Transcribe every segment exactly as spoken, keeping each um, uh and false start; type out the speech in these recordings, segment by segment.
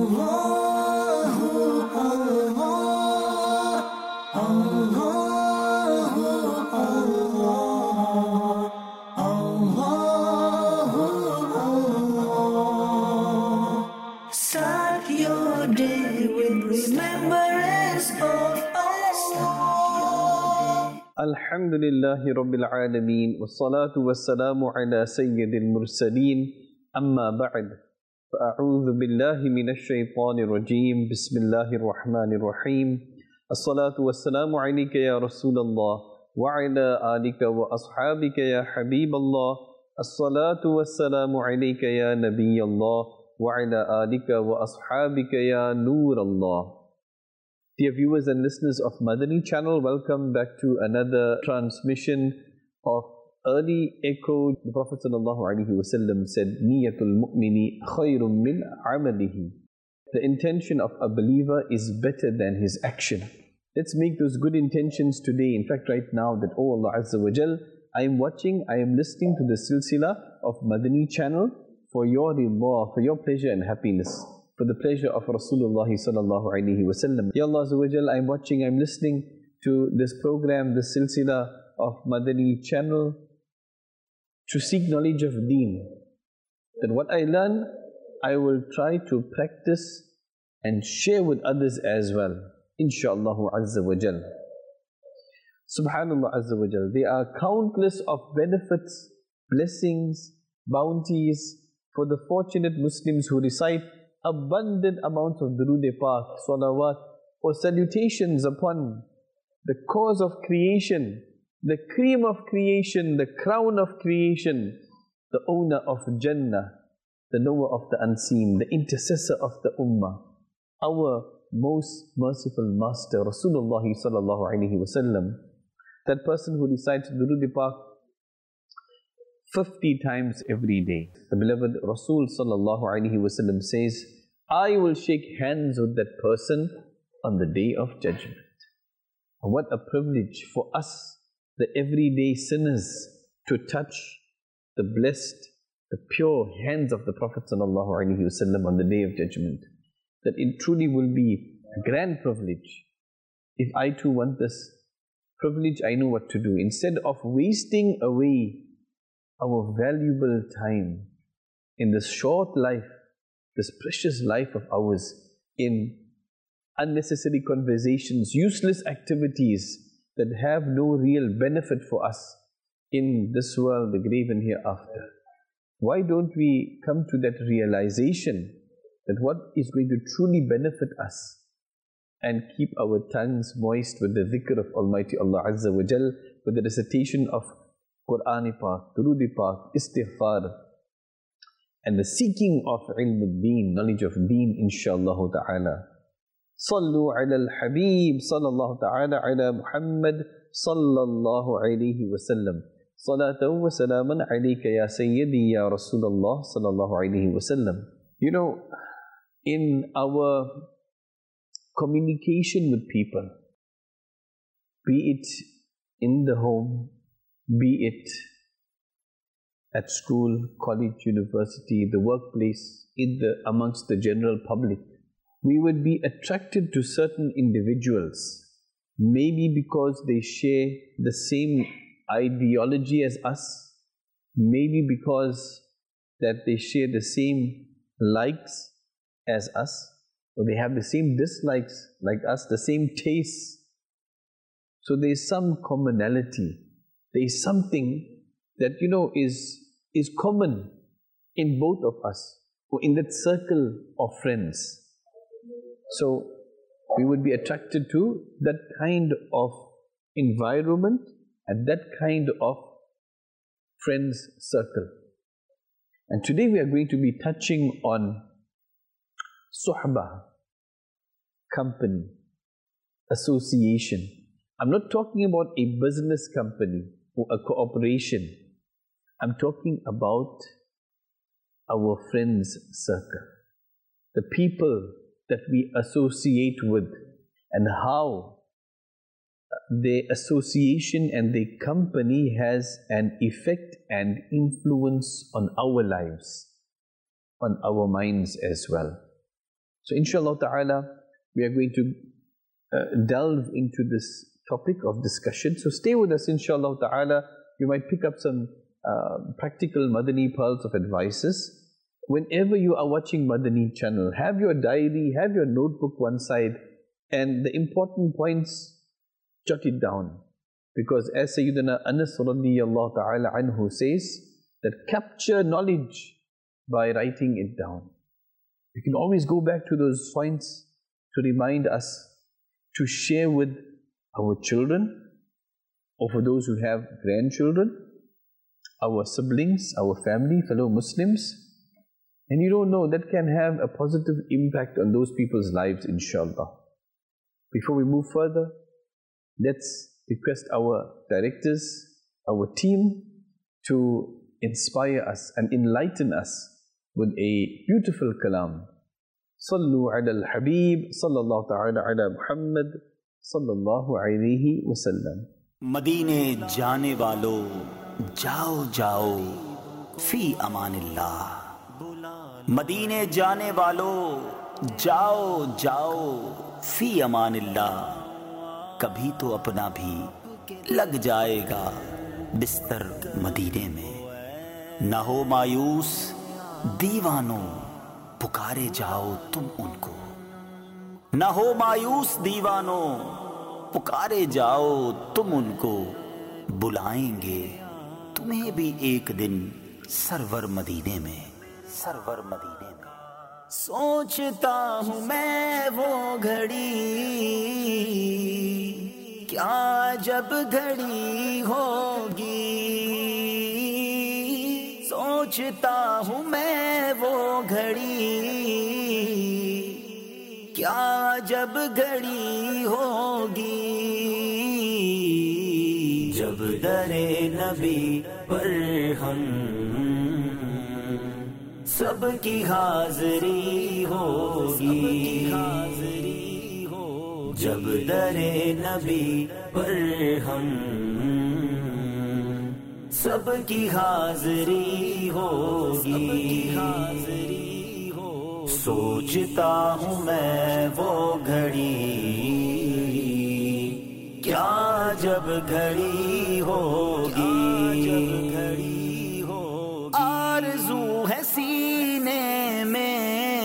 Start your day with remembrance of Allah. Alhamdulillahi Rabbil Alameen, wassalatu wassalamu ala Sayyidil Mursaleen, amma ba'd. Fa'a'udhu billahi minash shaytanir rajeem, bismillahir rahmanir rahim. As-salatu wassalamu alayka ya Rasulallah, wa ala alika wa ashabika ya Habiballah. As-salatu wassalamu alayka ya Nabiyallah, wa ala alika wa ashabika ya Noorallah. Dear viewers and listeners of Madani channel, welcome back to another transmission of early echo. The Prophet ﷺ said, Niyatul mu'mini khayrun min amalihi. The intention of a believer is better than his action. Let's make those good intentions today. In fact, right now that, oh Allah Azza wa Jal, I am watching, I am listening to the silsila of Madani channel for your rida, for your pleasure and happiness, for the pleasure of Rasulullah sallallahu alaihi wasallam. Ya Allah Azza wa Jal, I'm watching, I'm listening to this program, this silsila of Madani channel to seek knowledge of deen. That what I learn, I will try to practice and share with others as well. Insha'Allah Azza wa Jal. Subhanallah Azza wa Jal. There are countless of benefits, blessings, bounties for the fortunate Muslims who recite abundant amounts of Durood-e-Pak, salawat, or salutations upon the cause of creation, the cream of creation, the crown of creation, the owner of Jannah, the knower of the unseen, the intercessor of the Ummah, our most merciful Master, Rasulullah sallallahu alaihi wasallam. That person who recites Durood-e-Pak fifty times every day. The beloved Rasul sallallahu alaihi wasallam says, I will shake hands with that person on the day of judgment. And what a privilege for us, the everyday sinners, to touch the blessed, the pure hands of the Prophet sallallahu alaihi wasallam on the day of judgment. That it truly will be a grand privilege. If I too want this privilege, I know what to do. Instead of wasting away our valuable time in this short life, this precious life of ours, in unnecessary conversations, useless activities that have no real benefit for us in this world, the grave and hereafter. Why don't we come to that realization that what is going to truly benefit us, and keep our tongues moist with the dhikr of Almighty Allah Azza wa Jal, with the recitation of Qur'an-e-Pak, Durood-e-Pak, Istighfar, and the seeking of ilm al-deen, knowledge of deen, inshaAllah ta'ala. Sallu ala al-Habib, sallallahu ta'ala ala Muhammad, sallallahu alayhi wa sallam. Salatan wa salaman alayka ya Sayyidi ya Rasulallah, sallallahu alayhi wa sallam. You know, in our communication with people, be it in the home, be it at school, college, university, the workplace, in the amongst the general public, we would be attracted to certain individuals, maybe because they share the same ideology as us, maybe because that they share the same likes as us, or they have the same dislikes like us, the same tastes. So there is some commonality. There is something that, you know, is, is common in both of us, or in that circle of friends. So we would be attracted to that kind of environment and that kind of friends circle. And today we are going to be touching on suhbah, company, association. I'm not talking about a business company or a cooperation. I'm talking about our friends circle, the people that we associate with, and how their association and their company has an effect and influence on our lives, on our minds as well. So inshallah ta'ala, we are going to uh, delve into this topic of discussion. So stay with us inshallah ta'ala. You might pick up some uh, practical Madani pearls of advices. Whenever you are watching Madani channel, have your diary, have your notebook one side, and the important points, jot it down. Because as Sayyidina Anas radiyallahu ta'ala anhu says, that capture knowledge by writing it down. You can always go back to those points to remind us to share with our children, or for those who have grandchildren, our siblings, our family, fellow Muslims. And you don't know, that can have a positive impact on those people's lives, inshallah. Before we move further, let's request our directors, our team, to inspire us and enlighten us with a beautiful kalam. Sallu ala al-Habib, sallallahu ta'ala ala Muhammad, sallallahu alayhi wa sallam. مدینے جانے والو جاؤ جاؤ فی امان اللہ، مدینے جانے والو جاؤ جاؤ فی امان اللہ، کبھی تو اپنا بھی لگ جائے گا بستر مدینے میں، نہ ہو مایوس دیوانوں پکارے جاؤ تم ان کو، نہ ہو مایوس دیوانوں پکارے جاؤ تم ان کو، بلائیں گے تمہیں بھی ایک دن سرور مدینے میں، سرور مدینے میں۔ سوچتا ہوں میں وہ گھڑی کیا جب گھڑی ہوگی، سوچتا ہوں میں وہ گھڑی کیا جب گھڑی ہوگی، جب در نبی پر ہم سب کی حاضری ہوگی، جب در نبی پر ہم سب کی حاضری ہوگی، سوچتا ہوں میں وہ گھڑی کیا جب گھڑی ہوگی، آرزو ہے سینے میں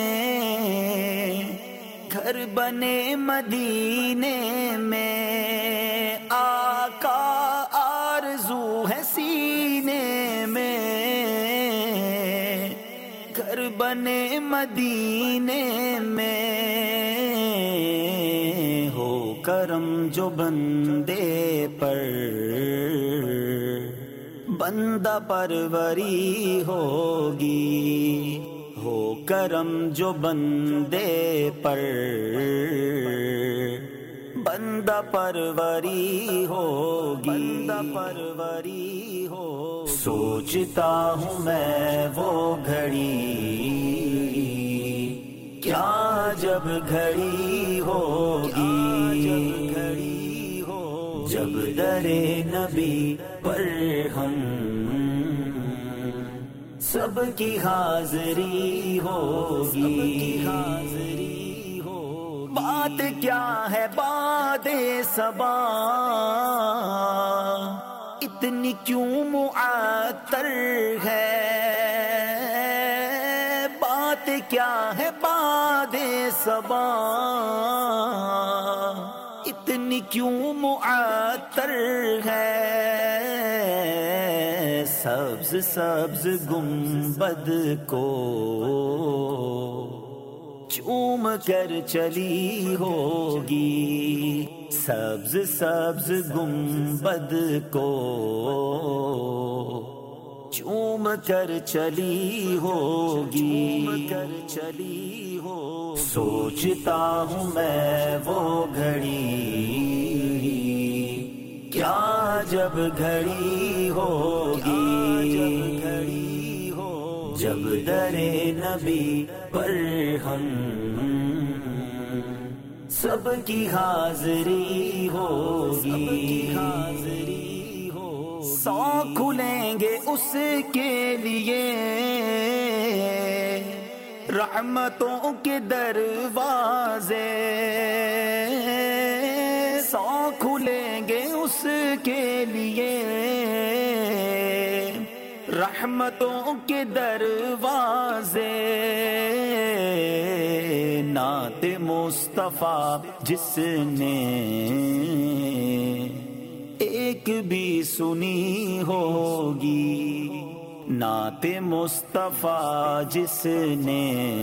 گھر بنے مدینے میں، آقا آرزو ہے سینے میں گھر بنے مدینے میں، ہو کرم جو بندے پر بندہ پروری ہوگی، ہو کرم جو بندے پر بندہ پروری ہوگی، بندہ پروری ہو، سوچتا ہوں میں وہ گھڑی کیا جب گھڑی ہوگی، جب در نبی پر ہم سب کی حاضری ہوگی، بات کیا ہے باد صبا اتنی کیوں معطر ہے، بات کیا ہے باد صبا اتنی کیوں معطر ہے، سبز سبز گنبد کو چوم کر چلی ہوگی، سبز سبز گنبد کو چوم کر چلی ہوگی، کر چلی ہو، سوچتا ہوں میں وہ گھڑی کیا جب گھڑی ہوگی، جب در نبی پر ہم سب کی حاضری ہوگی، سو کھلیں گے اس کے لیے رحمتوں کے دروازے، رحمتوں کے دروازے، نعت مصطفیٰ جس نے ایک بھی سنی ہوگی، نعت مصطفیٰ جس نے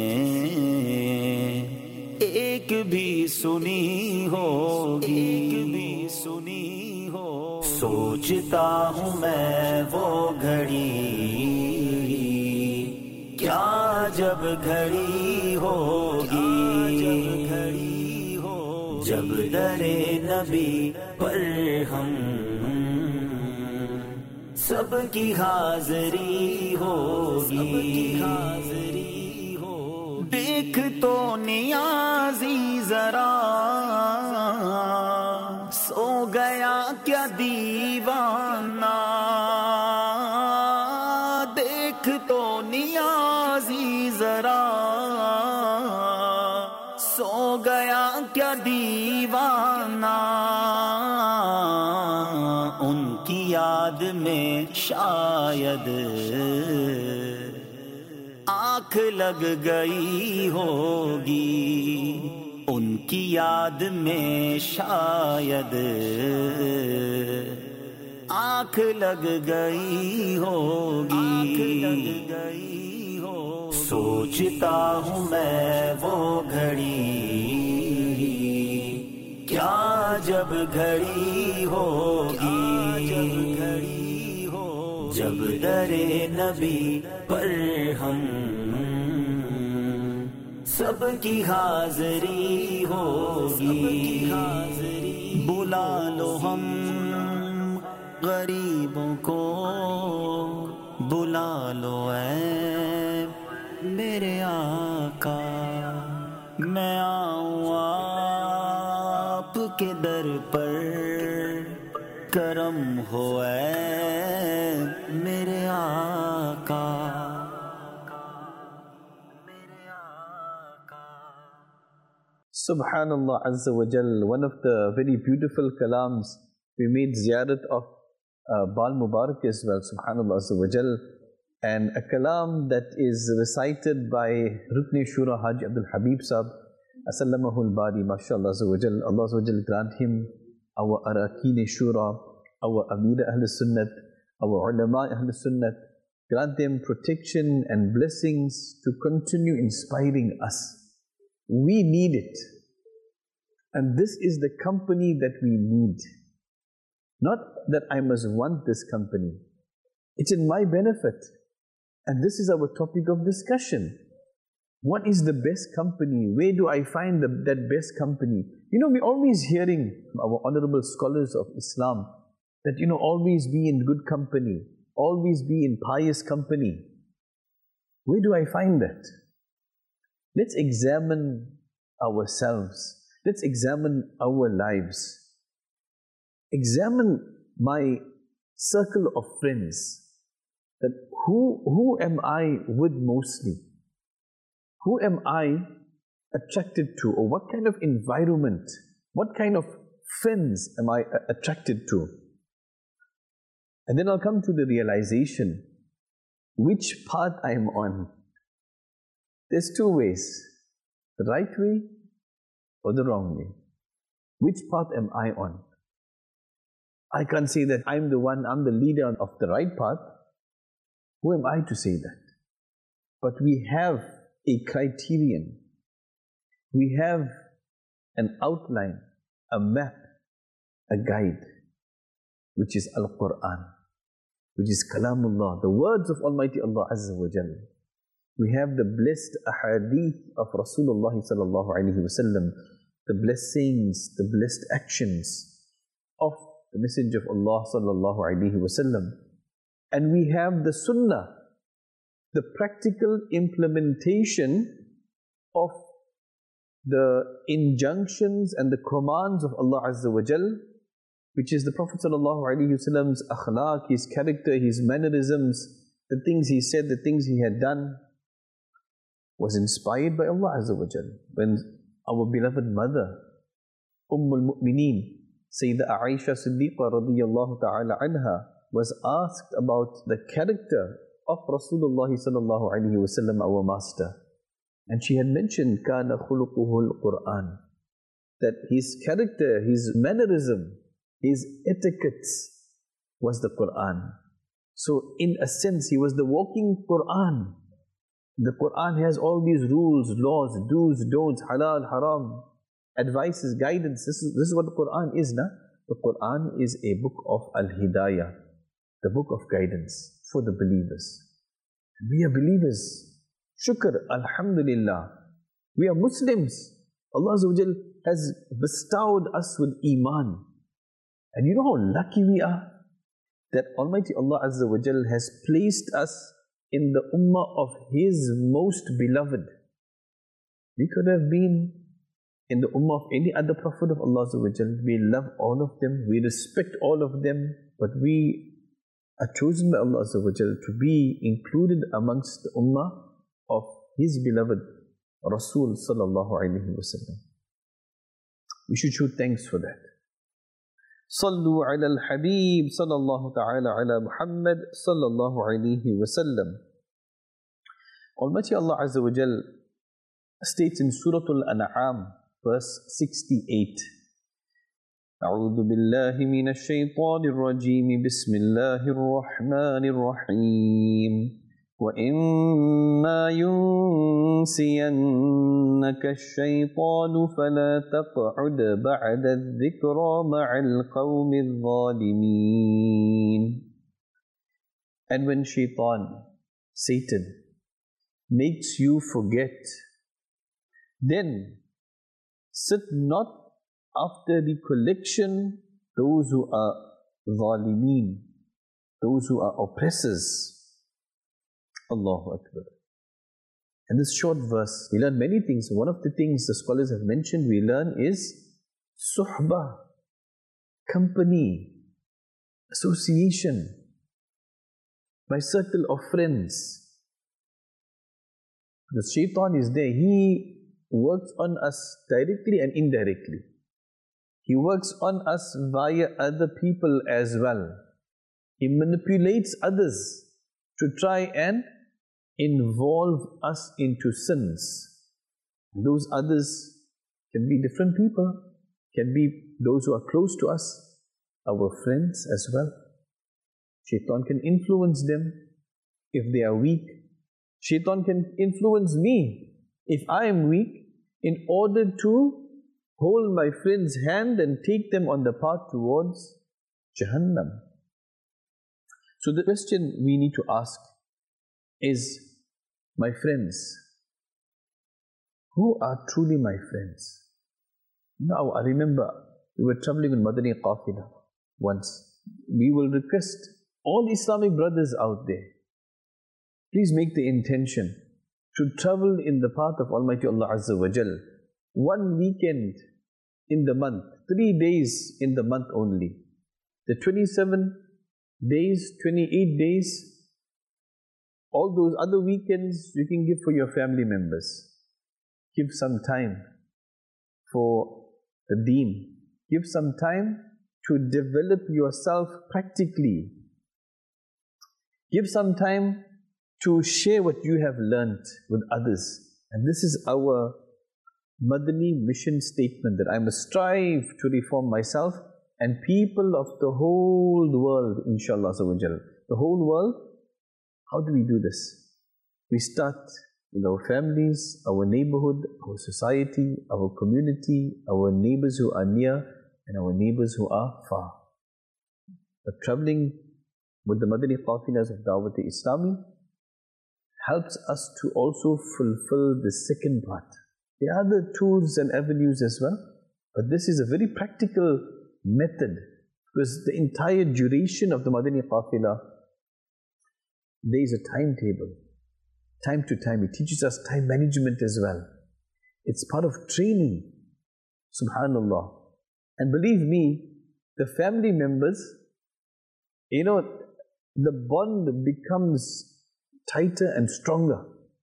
ایک بھی سنی ہوگی، ایک بھی سنی ہو۔ سوچتا ہوں میں وہ گھڑی، کیا جب گھڑی ہوگی، جب گھڑی ہو، جب در نبی پر ہم سب کی حاضری ہوگی، حاضری ہو۔ دیکھ تو نیازی ذرا سو گیا کیا دیوانہ، دیکھ تو نیازی ذرا سو گیا کیا دیوانہ، ان کی یاد میں شاید آنکھ لگ گئی ہوگی، ان کی یاد میں شاید آنکھ لگ گئی ہوگی، آنکھ لگ گئی ہو۔ سوچتا ہوں میں وہ گھڑی، کیا جب گھڑی ہوگی، جب گھڑی ہو، جب در نبی پر ہم سب کی حاضری ہوگی، بلا لو ہم غریبوں کو، بلا لو اے میرے آقا، میں آؤں آپ کے در پر، کرم ہو اے میرے آقا۔ Subhanallah Azza wa Jal, one of the very beautiful kalams. We made ziyarat of uh, Bal Mubarak as well, Subhanallah Azza wa Jal, and a kalam that is recited by Rukn Shura Haji Abdul Habib Sahab, Asallamahul Bari, MashaAllah Azza wa Jal. Allah Azza wa Jal grant him, our Arakin Shura, our Amir Ahl Sunnat, our Ulama Ahl Sunnat, grant them protection and blessings to continue inspiring us. We need it. And this is the company that we need. Not that I must want this company. It's in my benefit. And this is our topic of discussion. What is the best company? Where do I find the, that best company? You know, we're always hearing our honorable scholars of Islam that, you know, always be in good company. Always be in pious company. Where do I find that? Let's examine ourselves. Let's examine our lives. Examine my circle of friends. That who, who am I with mostly? Who am I attracted to? Or what kind of environment, what kind of friends am I attracted to? And then I'll come to the realization which path I am on. There's two ways, the right way or the wrong way. Which path am I on? I can't say that I'm the one, I'm the leader of the right path. Who am I to say that? But we have a criterion. We have an outline, a map, a guide, which is Al-Quran, which is Kalamullah, the words of Almighty Allah Azza wa Jalla. We have the blessed ahadith of Rasulullah sallallahu alaihi wasallam, the blessed sayings, the blessed actions of the Messenger of Allah sallallahu alaihi wasallam. And we have the sunnah, the practical implementation of the injunctions and the commands of Allah Azza wa Jal, which is the Prophet sallallahu alaihi wasallam's akhlaq, his character, his mannerisms, the things he said, the things he had done, was inspired by Allah Azza wa Jal. When our beloved mother, Ummul Mu'mineen, Sayyidah Aisha Siddiqa radiyallahu ta'ala anha, was asked about the character of Rasulullah sallallahu alaihi wasallam, our master. And she had mentioned, kana khuluquhul Quran, that his character, his mannerism, his etiquettes was the Quran. So in a sense, he was the walking Quran. The Quran has all these rules, laws, do's, don'ts, halal, haram, advices, guidance. This is, this is what the Quran is, na? The Quran is a book of Al-Hidayah, the book of guidance for the believers. We are believers. Shukr, Alhamdulillah. We are Muslims. Allah Azza wa Jal has bestowed us with Iman. And you know how lucky we are? That Almighty Allah Azza wa Jal has placed us in the ummah of His most beloved. We could have been in the ummah of any other prophet of Allah Azza wa Jal. We love all of them, we respect all of them, but we are chosen by Allah Azza wa Jal to be included amongst the ummah of His beloved Rasul sallallahu alayhi wa sallam. We should show thanks for that. Sallu ala al-Habib sallallahu ta'ala ala Muhammad sallallahu alayhi wa sallam. Almighty Allah Azza wa Jal states in Surah Al-An'am, verse sixty-eight, أعوذ بالله من الشيطان الرجيم بسم الله الرحمن الرحيم وإما ينسينك الشيطان فلا تقعد بعد الذكرى مع القوم الظالمين. And when Shaitan, Satan, makes you forget, then sit not after the collection those who are zalimeen, those who are oppressors. Allahu Akbar. In this short verse, we learn many things. One of the things the scholars have mentioned we learn is suhbah, company, association, my circle of friends. The shaitan is there. He works on us directly and indirectly. He works on us via other people as well. He manipulates others to try and involve us into sins. Those others can be different people, can be those who are close to us, our friends as well. Shaitan can influence them if they are weak. Shaitan can influence me if I am weak, in order to hold my friend's hand and take them on the path towards Jahannam. So the question we need to ask is, my friends, who are truly my friends? Now I remember we were traveling in Madani Qafila once. We will request all Islamic brothers out there, please make the intention to travel in the path of Almighty Allah Azza wa Jal. One weekend in the month, three days in the month only. The twenty-seven days, twenty-eight days, all those other weekends you can give for your family members. Give some time for the deen. Give some time to develop yourself practically. Give some time to share what you have learnt with others. And this is our Madani mission statement, that I must strive to reform myself and people of the whole world, inshallah. The whole world. How do we do this? We start with our families, our neighborhood, our society, our community, our neighbors who are near and our neighbors who are far. But traveling with the Madani Qafilas of Dawat-e-Islami helps us to also fulfill the second part. There are other tools and avenues as well, but this is a very practical method, because the entire duration of the Madani Qafila, there is a timetable, time to time. It teaches us time management as well. It's part of training, subhanallah. And believe me, the family members, you know, the bond becomes tighter and stronger.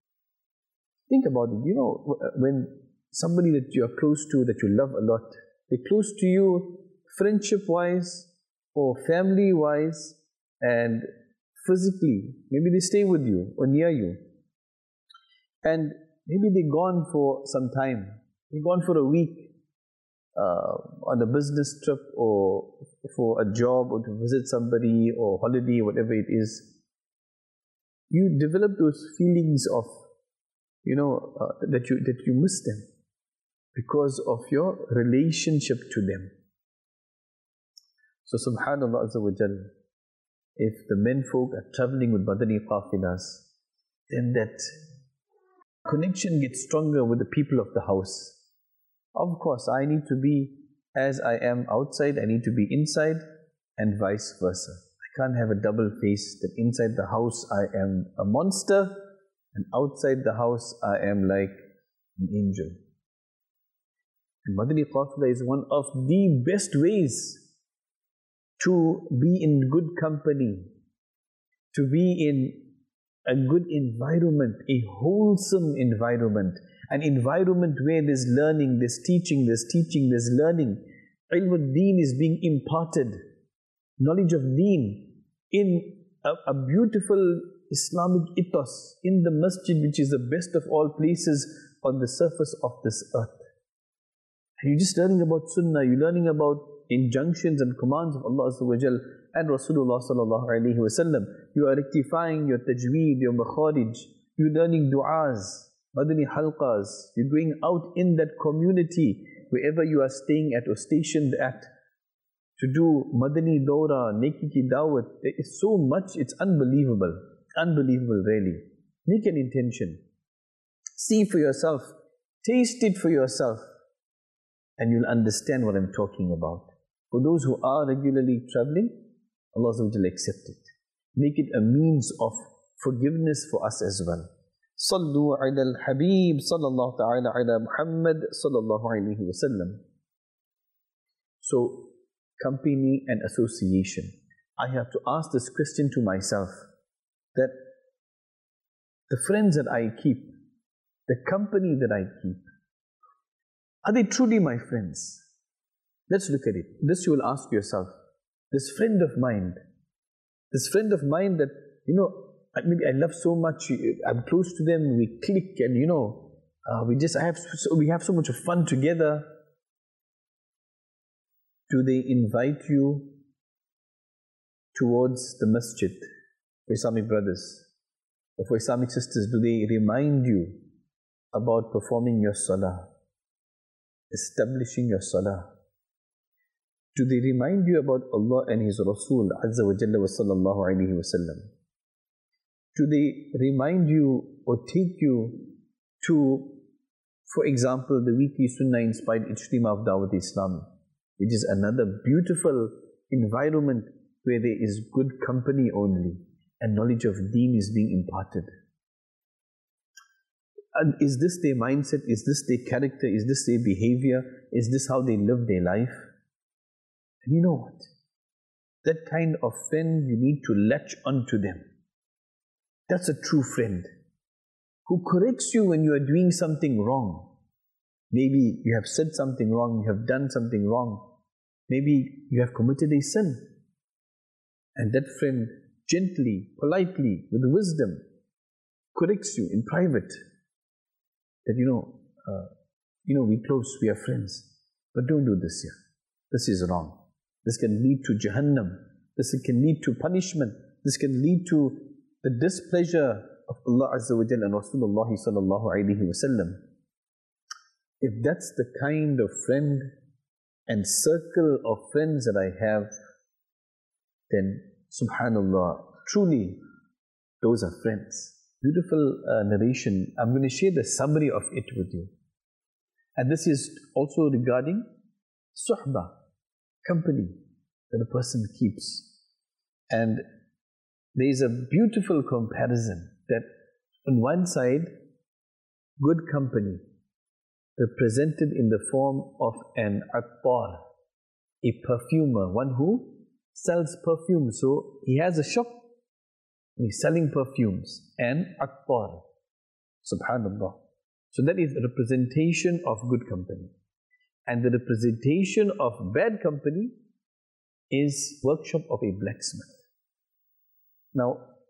Think about it. You know, when somebody that you are close to, that you love a lot, they're close to you friendship-wise or family-wise, and physically. Maybe they stay with you or near you. And maybe they're gone for some time. They're gone for a week uh, on a business trip or for a job or to visit somebody or holiday, whatever it is. You develop those feelings of, you know, uh, that you that you miss them because of your relationship to them. So subhanallah azza wa jal, if the men folk are traveling with Madani qafilas, then that connection gets stronger with the people of the house. Of course, I need to be as I am outside, I need to be inside, and vice versa. I can't have a double face that inside the house I am a monster and outside the house I am like an angel. And Madani Qafila is one of the best ways to be in good company, to be in a good environment, a wholesome environment, an environment where there's learning, there's teaching, there's teaching, there's learning. Ilm al-Deen is being imparted, knowledge of Deen in a, a beautiful Islamic ethos, in the masjid, which is the best of all places on the surface of this earth. And you're just learning about Sunnah, you're learning about injunctions and commands of Allah Azza wa Jal and Rasulullah Sallallahu Alaihi Wasallam. You are rectifying your tajweed, your makharij, you're learning du'as, madani halqas, you're going out in that community, wherever you are staying at or stationed at, to do madani dawra, neki ki dawat. There is so much, it's unbelievable, unbelievable really. Make an intention, see for yourself, taste it for yourself, and you'll understand what I'm talking about. For those who are regularly traveling, Allah Azza wa Jalla accept it. Make it a means of forgiveness for us as well. Sallu ala al-Habib sallallahu ta'ala ala Muhammad sallallahu alayhi wa sallam. So, company and association. I have to ask this question to myself, that the friends that I keep, the company that I keep, are they truly my friends? Let's look at it. This you will ask yourself. This friend of mine, this friend of mine that, you know, maybe I love so much, I'm close to them, we click and, you know, uh, we just, I have, so, we have so much of fun together. Do they invite you towards the masjid for Islamic brothers or for Islamic sisters? Do they remind you about performing your salah, establishing your salah? Do they remind you about Allah and His Rasul Azza wa Jalla wa sallallahu alayhi wa sallam? Do they remind you or take you to, for example, the weekly Sunnah inspired Ijtima of Dawat Islami, which is another beautiful environment where there is good company only and knowledge of Deen is being imparted? And is this their mindset? Is this their character? Is this their behavior? Is this how they live their life? And you know what? That kind of friend, you need to latch onto them. That's a true friend who corrects you when you are doing something wrong. Maybe you have said something wrong, you have done something wrong. Maybe you have committed a sin. And that friend gently, politely, with wisdom, corrects you in private. That, you know, uh, you know, we're close, we are friends, but don't do this here. This is wrong. This can lead to Jahannam. This can lead to punishment. This can lead to the displeasure of Allah Azza wa Jalla and Rasulullah sallallahu alayhi wa sallam. If that's the kind of friend and circle of friends that I have, then subhanallah, truly, those are friends. Beautiful uh, narration. I'm going to share the summary of it with you. And this is also regarding suhbah, company that a person keeps. And there is a beautiful comparison that on one side, good company represented in the form of an attar, a perfumer, one who sells perfume. So he has a shop, he's selling perfumes, and attar, subhanallah. So that is a representation of good company. And the representation of bad company is workshop of a blacksmith. Now,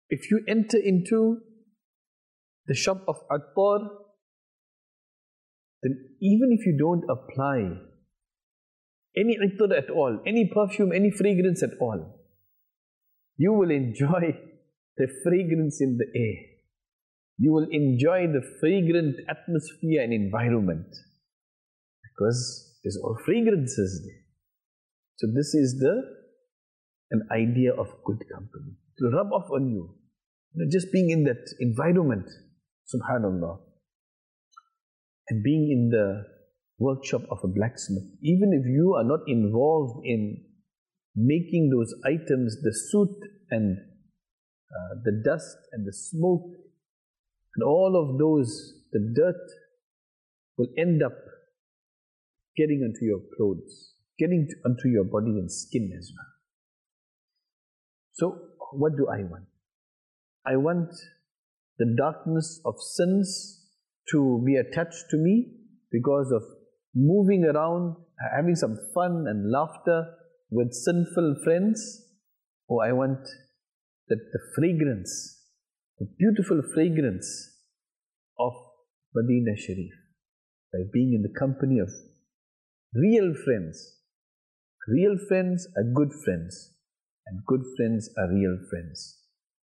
If you enter into the shop of Attar, then even if you don't apply any ittar at all, any perfume, any fragrance at all, you will enjoy the fragrance in the air. You will enjoy the fragrant atmosphere and environment because there's all fragrances there. So this is the an idea of good company to rub off on you. You know, just being in that environment, subhanallah, and being in the workshop of a blacksmith, even if you are not involved in making those items, the soot and uh, the dust and the smoke and all of those, the dirt will end up getting onto your clothes, getting to, onto your body and skin as well. So what do I want? I want the darkness of sins to be attached to me because of moving around, having some fun and laughter with sinful friends, or I want that the fragrance, the beautiful fragrance of Medina Sharif, by being in the company of real friends. Real friends are good friends, and good friends are real friends.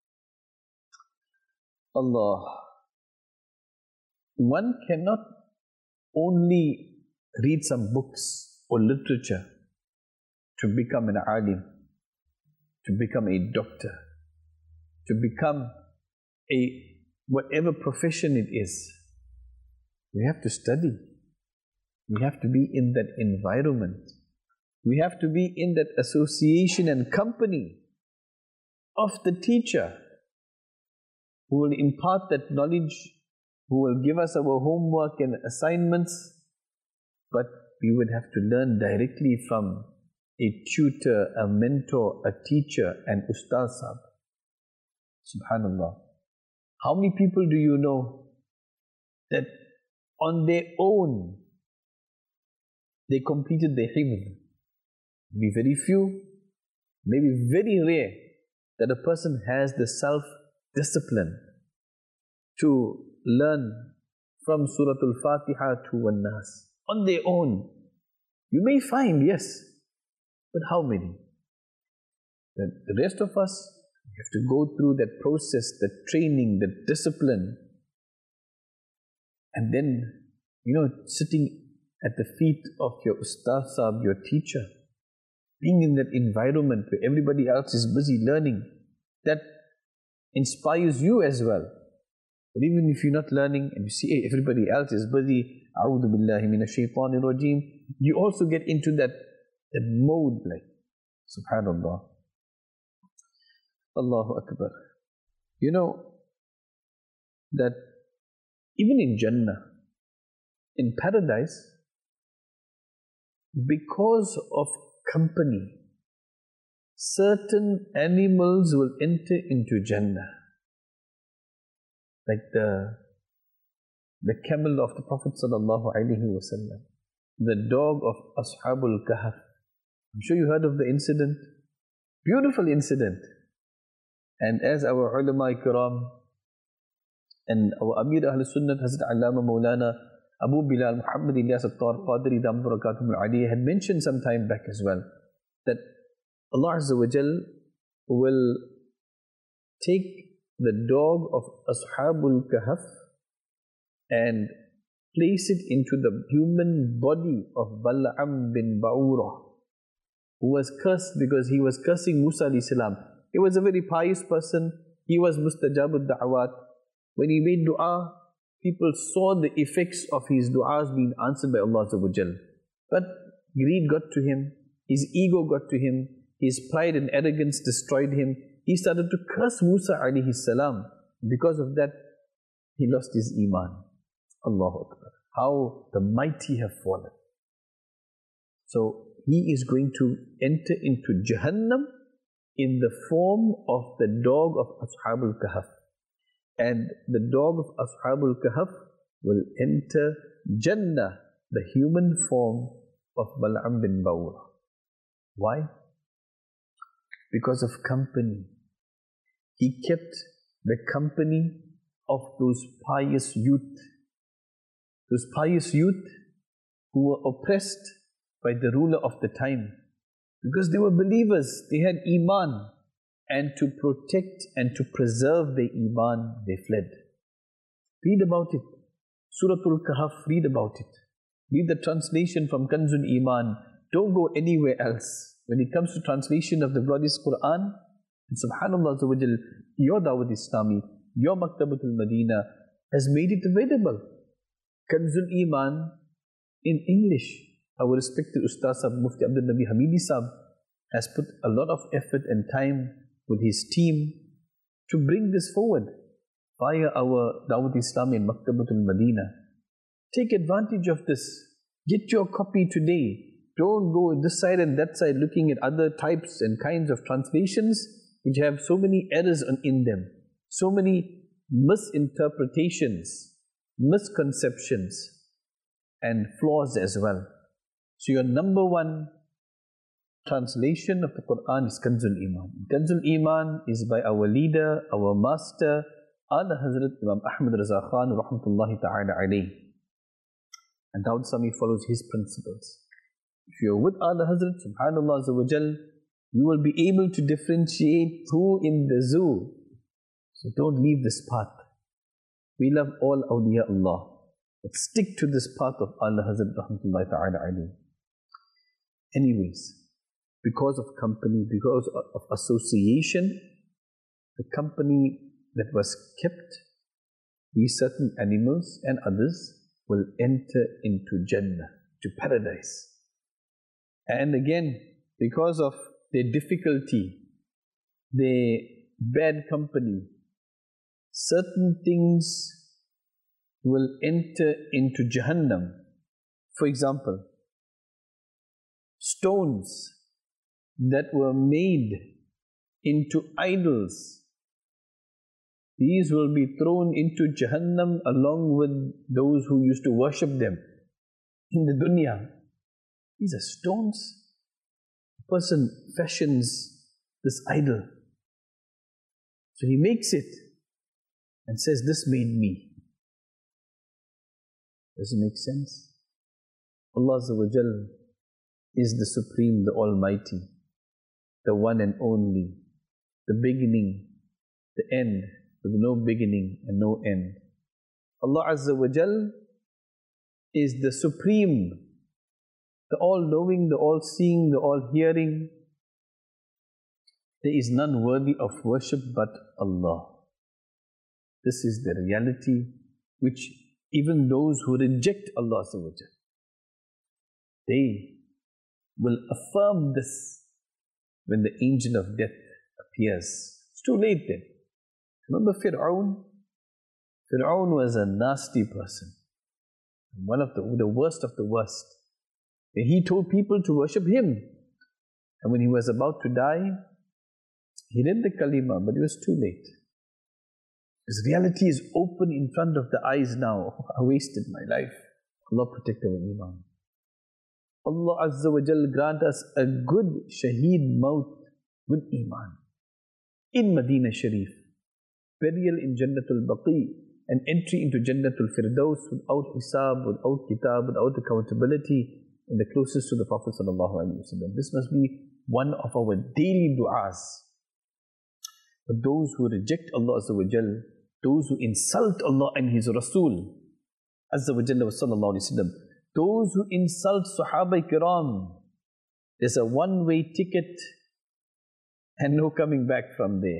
Allah. One cannot only read some books or literature to become an alim, to become a doctor, to become a whatever profession it is. We have to study. We have to be in that environment. We have to be in that association and company of the teacher who will impart that knowledge, who will give us our homework and assignments, but we would have to learn directly from a tutor, a mentor, a teacher, and Ustaz Sahib. Subhanallah. How many people do you know that on their own they completed their hifz? Be very few, maybe very rare that a person has the self-discipline to learn from Surah Al-Fatiha to Wan-Nas on their own. You may find, yes, but how many? The, the rest of us, we have to go through that process, that training, that discipline, and then, you know, sitting at the feet of your Ustaz Sahib, your teacher, being in that environment where everybody else is busy learning, that inspires you as well. But even if you're not learning and you see hey, everybody else is busy, A'udhu billahi minash shaitanir rajeem, you also get into that, that mode like, subhanallah. Allahu Akbar. You know that even in Jannah, in paradise, because of company, certain animals will enter into Jannah. Like the, the camel of the Prophet sallallahu alaihi wasallam, the dog of Ashabul Kahf. I'm sure you heard of the incident. Beautiful incident. And as our ulama kiram and our Amir Ahl Sunnat Hazrat Allama Maulana Abu Bilal Muhammad Ilyas Attar Qadri Dam Barakatum Al-Ali had mentioned some time back as well, that Allah Azza wa Jal will take the dog of Ashabul Kahf and place it into the human body of Bal'am bin Ba'ura, who was cursed because he was cursing Musa alayhi salam. He was a very pious person. He was mustajabud da'awat. When he made dua, people saw the effects of his du'as being answered by Allah Azza wa Jal. But greed got to him, his ego got to him, his pride and arrogance destroyed him. He started to curse Musa alayhi salam. Because of that, he lost his iman. Allahu Akbar. How the mighty have fallen. So he is going to enter into Jahannam in the form of the dog of Ashabul Kahf. And the dog of Ashabul Kahf will enter Jannah, the human form of Bal'am bin Ba'ura. Why? Because of company. He kept the company of those pious youth. Those pious youth who were oppressed by the ruler of the time. Because they were believers, they had Iman. And to protect and to preserve their Iman, they fled. Read about it. Suratul Kahf, read about it. Read the translation from Kanzul Iman. Don't go anywhere else. When it comes to translation of the glorious Quran, and subhanAllah, your Dawat Islami, your Maktabatul Madina has made it available. Kanzul Iman in English. Our respected Ustaz Sahib Mufti Abdul Nabi Hamidi Sahib has put a lot of effort and time with his team to bring this forward via our Dawat Islami and Maktabatul Madina. Take advantage of this. Get your copy today. Don't go this side and that side looking at other types and kinds of translations which have so many errors in them, so many misinterpretations, misconceptions and flaws as well. So your number one translation of the Quran is Kanzul Iman. Kanzul Iman is by our leader, our master, Ala Hazrat Imam Ahmad Raza Khan Rahmatullahi Ta'ala alayhi. And Dawud Sami follows his principles. If you're with Ala Hazrat, subhanAllah Azza wa Jal, you will be able to differentiate who in the zoo. So don't leave this path. We love all awliya Allah. But stick to this path of Ala Hazrat Rahmatullahi Ta'ala alayhi. Anyways, because of company, because of association, the company that was kept, these certain animals and others will enter into Jannah, to paradise. And again, because of their difficulty, their bad company, certain things will enter into Jahannam. For example, stones that were made into idols, these will be thrown into Jahannam along with those who used to worship them in the dunya. These are stones. A person fashions this idol. So he makes it and says, this made me. Does it make sense? Allah Azza wa Jal is the Supreme, the Almighty, the one and only, the beginning, the end, with no beginning and no end. Allah Azza wa Jal is the Supreme, the all-knowing, the all-seeing, the all-hearing. There is none worthy of worship but Allah. This is the reality which even those who reject Allah Azza wa Jal, they will affirm this when the angel of death appears. It's too late then. Remember Fir'aun? Fir'aun was a nasty person. One of the, the worst of the worst. He told people to worship him. And when he was about to die, he read the kalima, but it was too late. His reality is open in front of the eyes now. I wasted my life. Allah protect our iman. Allah Azza wa Jal grant us a good shaheed maut with iman. In Medina Sharif. Burial in Jannatul Baqi. And entry into Jannatul Firdaus without hisab, without kitab, without accountability. And the closest to the Prophet Sallallahu Alaihi Wasallam. This must be one of our daily du'as. But those who reject Allah Azza wa Jal, those who insult Allah and His Rasul Azza wa Jalla wa Sallallahu Alaihi Wasallam, those who insult Sahaba Kiram, there's a one-way ticket and no coming back from there.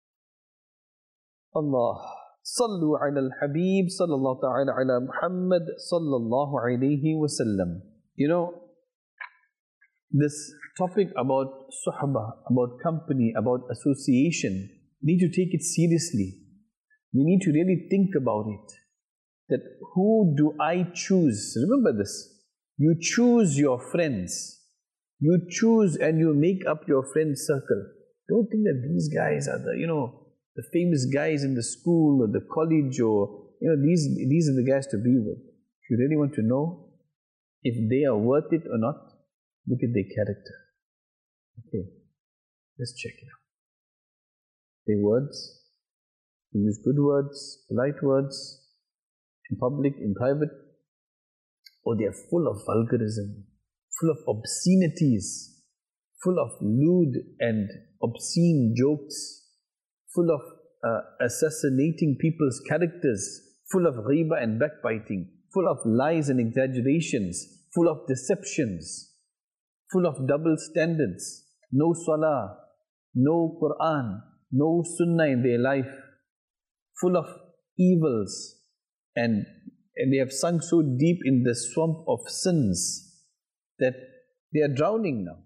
Allah. Sallu ala al-Habib sallallahu ta'ala ala Muhammad sallallahu alayhi wa sallam. You know, this topic about suhbah, about company, about association, we need to take it seriously. We need to really think about it. That who do I choose? Remember this. You choose your friends. You choose and you make up your friend circle. Don't think that these guys are the, you know, the famous guys in the school or the college, or, you know, these, these are the guys to be with. If you really want to know if they are worth it or not, look at their character. Okay, let's check it out. Their words, They use good words, polite words, in public, in private, or they are full of vulgarism, full of obscenities, full of lewd and obscene jokes, full of uh, assassinating people's characters, full of ghiba and backbiting, full of lies and exaggerations, full of deceptions, full of double standards, no salah, no Quran, no sunnah in their life, full of evils, and, and they have sunk so deep in the swamp of sins that they are drowning now.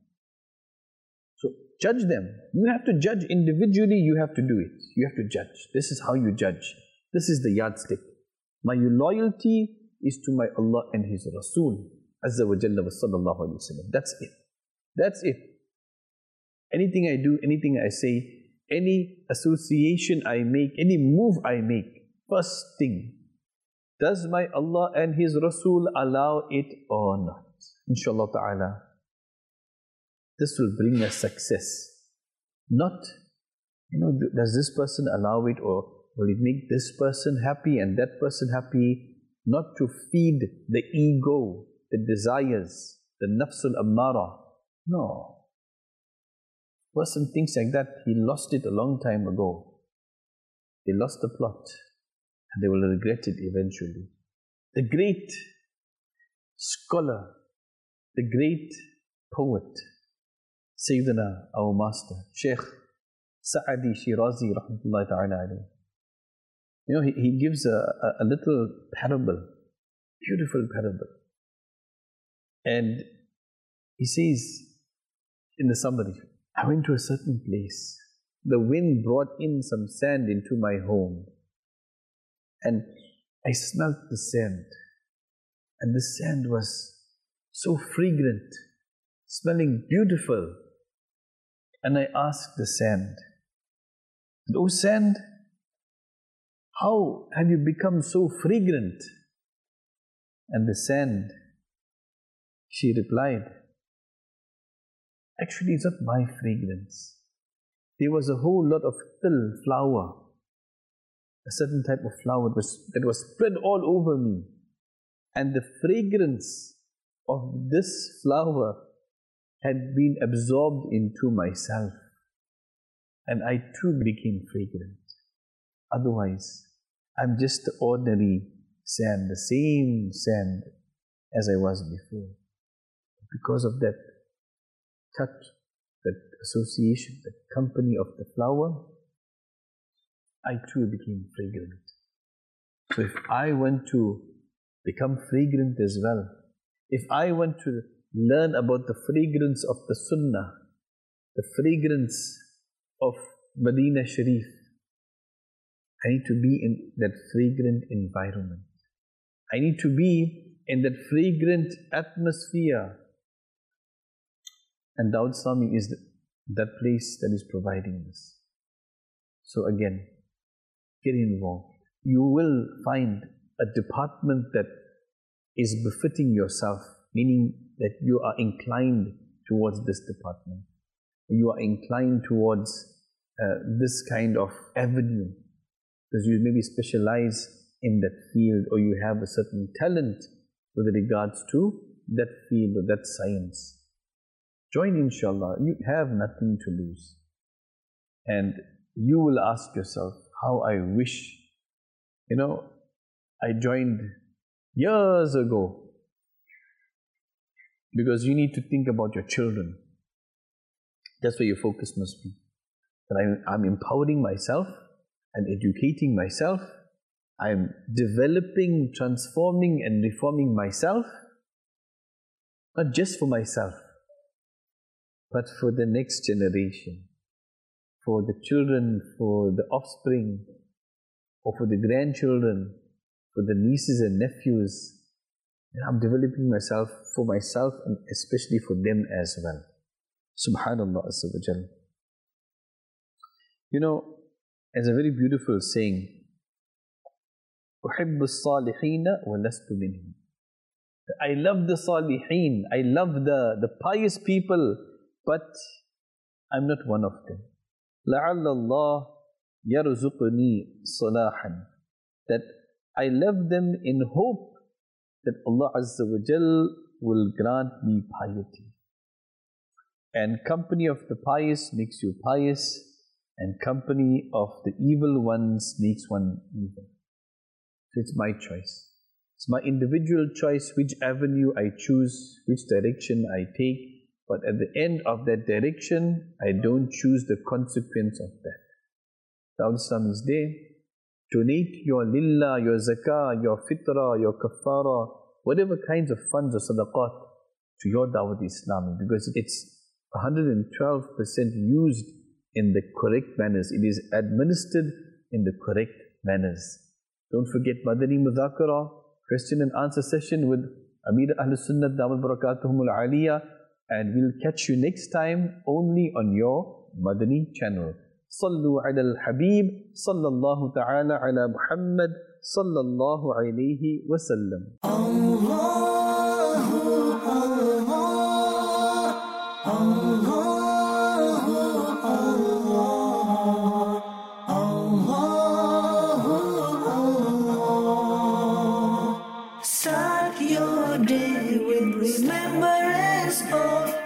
So judge them. You have to judge individually, you have to do it. You have to judge. This is how you judge. This is the yardstick. My loyalty is to my Allah and His Rasul Azza wa Jalla wa sallallahu alayhi wa sallam. That's it. That's it. Anything I do, anything I say, any association I make, any move I make, first thing, does my Allah and His Rasul allow it or not? Inshallah ta'ala, this will bring us success. Not, you know, does this person allow it, or will it make this person happy and that person happy? Not to feed the ego, the desires, the nafsul ammara. No. Person thinks like that, he lost it a long time ago. They lost the plot and they will regret it eventually. The great scholar, the great poet, Sayyidina, our master, Shaykh Sa'adi Shirazi rahmatullahi ta'ala alayhi. You know, he, he gives a, a, a little parable, beautiful parable. And he says in the summary, I went to a certain place. The wind brought in some sand into my home. And I smelt the sand. And the sand was so fragrant, smelling beautiful. And I asked the sand, "Oh sand, how have you become so fragrant?" And the sand, she replied, "Actually, it's not my fragrance. There was a whole lot of til flower, a certain type of flower that was, that was spread all over me. And the fragrance of this flower had been absorbed into myself. And I too became fragrant. Otherwise, I'm just the ordinary sand, the same sand as I was before. Because of that touch, that association, that company of the flower, I too became fragrant. So if I want to become fragrant as well, if I want to learn about the fragrance of the Sunnah, the fragrance of Medina Sharif, I need to be in that fragrant environment. I need to be in that fragrant atmosphere. And Dawud Islami is the, that place that is providing this. So again, get involved. You will find a department that is befitting yourself, meaning that you are inclined towards this department. You are inclined towards uh, this kind of avenue, because you maybe specialize in that field, or you have a certain talent with regards to that field or that science. Join, inshallah. You have nothing to lose. And you will ask yourself, how I wish, you know, I joined years ago. Because you need to think about your children. That's where your focus must be. That I'm, I'm empowering myself, I'm educating myself, I'm developing, transforming and reforming myself, not just for myself, but for the next generation, for the children, for the offspring, or for the grandchildren, for the nieces and nephews. And I'm developing myself for myself and especially for them as well. Subhanallah Azza wa Jal. You know, as a very beautiful saying, أُحِبُّ الصَّالِحِينَ وَلَسْتُ مِنْهُمْ. I love the Salihin, I love the, the pious people, but I'm not one of them. لَعَلَّ اللَّهِ يَرْزُقُنِي صَلَاحًا, that I love them in hope that Allah Azza wa Jal will grant me piety. And company of the pious makes you pious, and company of the evil ones makes one evil. So it's my choice. It's my individual choice which avenue I choose, which direction I take. But at the end of that direction, I don't choose the consequence of that. Dawud Islam is there. Donate your lillah, your zakah, your fitrah, your kafara, whatever kinds of funds or sadaqat to your Dawud Islami, because it's one hundred twelve percent used in the correct manners. It is administered in the correct manners. Don't forget Madani Mudhakara, question and answer session with Amir Ahlul Sunnah Damat Barakatuhumul Aliyah, and we'll catch you next time only on your Madani channel. Sallu ala al-Habib, sallallahu ta'ala ala Muhammad, sallallahu alayhi wa sallam. Allahu, Allah, Allahu, Allah, Allahu, Allah. Start your day with remembrance of